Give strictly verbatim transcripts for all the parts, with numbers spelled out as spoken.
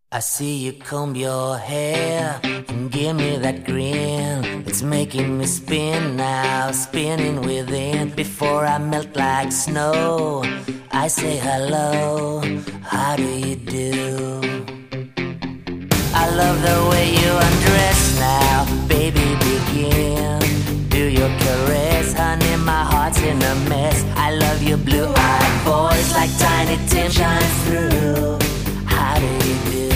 I see you comb your hair and give me that grin. It's making me spin now, spinning within. Before I melt like snow, I say hello, how do you do? I love the way you undress now, baby begin. Do your caress, honey, my heart's in a mess. I love your blue-eyed voice like Tiny Tim shines through. How do you do?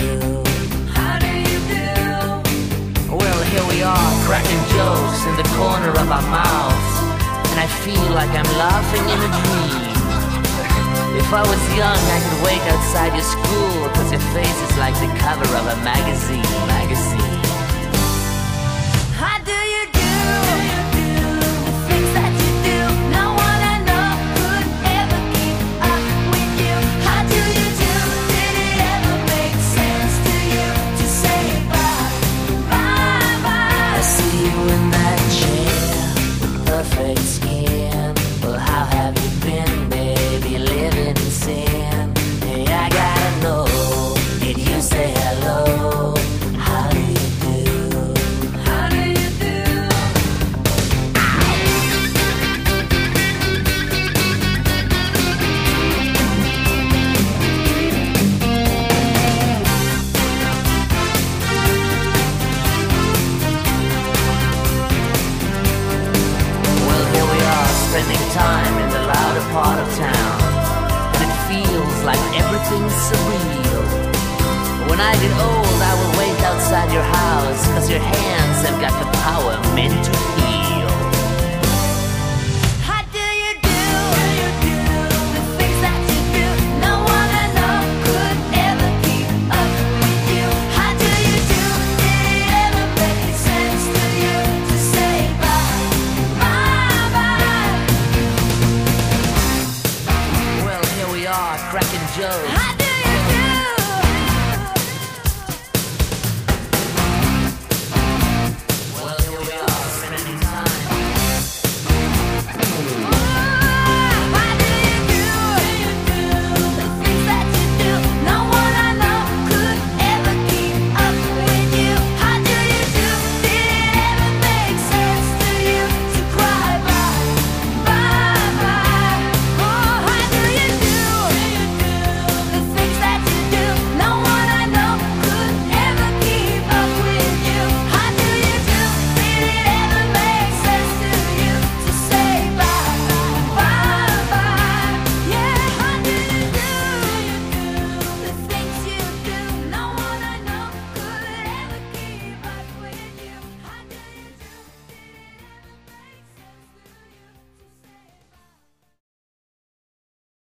Here we are, cracking jokes in the corner of our mouths, and I feel like I'm laughing in a dream. If I was young, I could wait outside your school, cause your face is like the cover of a magazine, magazine. How do you do? The things that you do, no one I know could ever keep up with you. How do you do? Did it ever make sense to you to say bye? I see you in that chair with perfect skin. Well, how have you been, baby, living in sin? Hey, I gotta know, did you say hello? How do you do? How do you do? Spending time in the louder part of town, and it feels like everything's surreal. When I get old, I will wait outside your house, cause your hands have got the power meant to